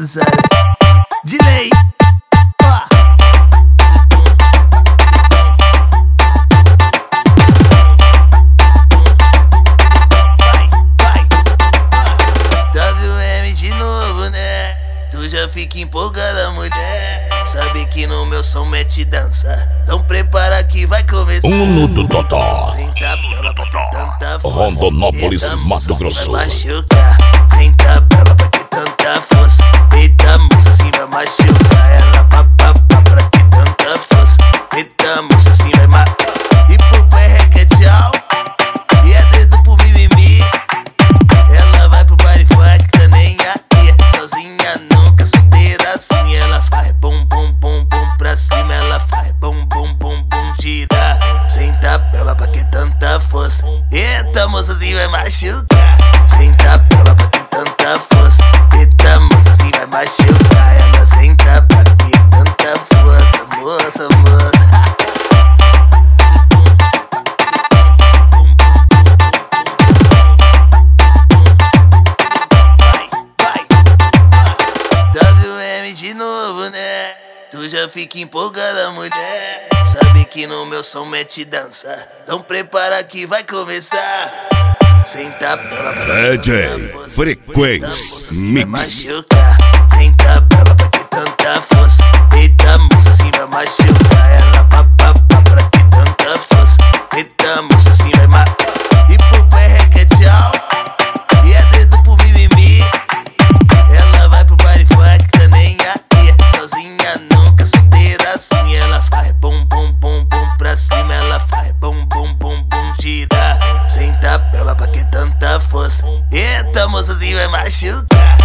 sabe? De lei. WM de novo, né? Tu já fica empolgada, mulher. Sabe que no meu som mete dança. Então prepara que vai começar. Uno do Dodó, Rondonópolis, Mato Grosso. Vai machucar, senta brava pra que tanta força. Eita moça, assim vai machucar. Ela papapá pra que tanta força. Eita moça, assim vai matar. E pro pai requer tchau. E é dedo pro mimimi. Ela vai pro baile funk, tá nem aí. Sozinha nunca, solteira assim. Ela faz bum bum bum bum pra cima. Ela faz bum bum bum bum gira. Senta brava pra que tanta força. Eita moça, assim vai machucar. Senta brava pra que tanta força. Eita moça, assim vai machucar. Ela senta pra que tanta força. Moça, moça. WM de novo, né? Tu já fica empolgada, mulher. Sabe que no meu som mete dança. Então prepara que vai começar. Senta brava pra DJ Frequência Mix. machucar. Senta brava pra que tanta força. Eita moça, assim vai machucar. Ela papapá pra que tanta força. Eita moça, assim vai matar. E pro pai requer tchau. E é dedo pro mimimi. Ela vai pro baile funk, tá nem aí. Sozinha nunca, solteira assim. Ela faz bum bum bum bum pra cima. Ela faz bum bum bum bum gira. Senta brava pra que tanta força. Eita moça, assim vai machucar.